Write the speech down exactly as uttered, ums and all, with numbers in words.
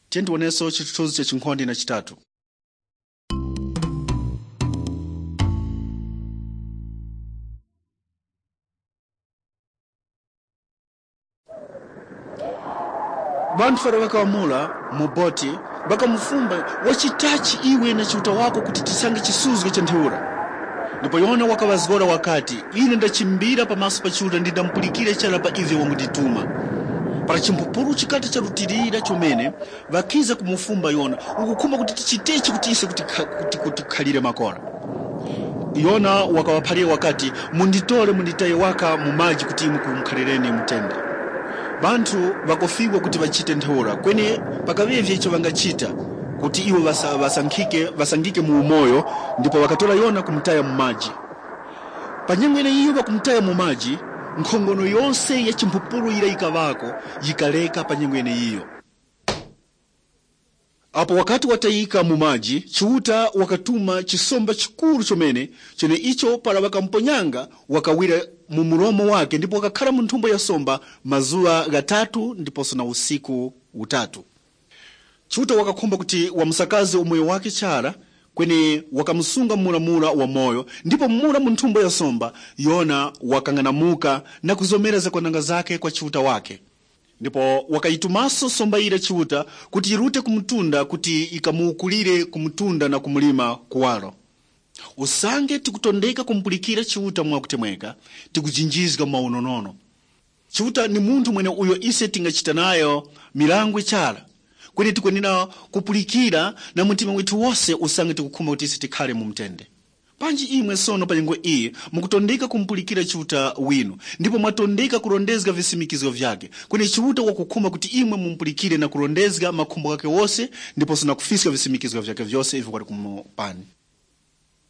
Tienti waneso chitutuzi cha chinkondi na chitatu. Bantu fara waka wamula, muboti, baka mfumba, wachitachi iwe na chuta wako kutitisangi chisuzwe chantheura. Ndipo yona waka wazgora wakati, ine nda chimbira pa maso pa chuta ndida mpulikire chala pa ive wangu dituma. Para chimpupuru chikati cha rutirira chomene, vakiza kumufumba yona, ukukuma kutitichitechi kutise kutikhalire makora. Yona waka waparie wakati, munditole munditaye waka mumaji kutimu kumkhalireni mtende. Bantu bakofigwa kuti bachite nthora kwene pakavevye icho bangachita kuti iwo basa, basankike basangike mu moyo ndipo bakatola yona kumtaya mu maji. Panyengwene iyo bakumtaya mu maji nkhongono yonse ya chimpupuru ila ikavako yikaleka panyengwene iyo. Apo wakati watayika mu maji chiuta wakatuma chisomba chikuru chomene chene icho para bakamponyanga wakawira mu muromo wake ndipo wakakhala mu nthumbo ya somba mazuwa gatatu ndipo sona usiku utatu. Chiuta wakakhomba kuti wamsakaze umoyo wake chara kwene wakamsunga mulamula wa moyo ndipo mula mu nthumbo ya somba yona wakanganamuka na kuzomera za kwananga zake kwa chiuta wake. Ndipo wakaitumaso somba ila chiuta kuti irute kumutunda kuti ikamuukulire kumutunda na kumulima kuwalo. Usange tikutondeka kumpulikira chiuta mwa kutemweka, tikujinjizga maunonono. Chiuta ni muntu mwene uyo ise tingachita nayo milangwe chala. Kwene tikwenina kupulikira na mutima wetu wose usange tikukhumba kuti ise tikhale mu mtende. Panji imwe sono panyengo iyi mukutondeka kumpulikira chiuta winu ndipo mwatondeka kurondezga visimikizwa vyake kwene chiuta wakukhumba kuti imwe mumpulikire na kurondezga makhumbo yake wose ndipo sina kufiska visimikizwa vyake vyose hivyo kwa kumupani.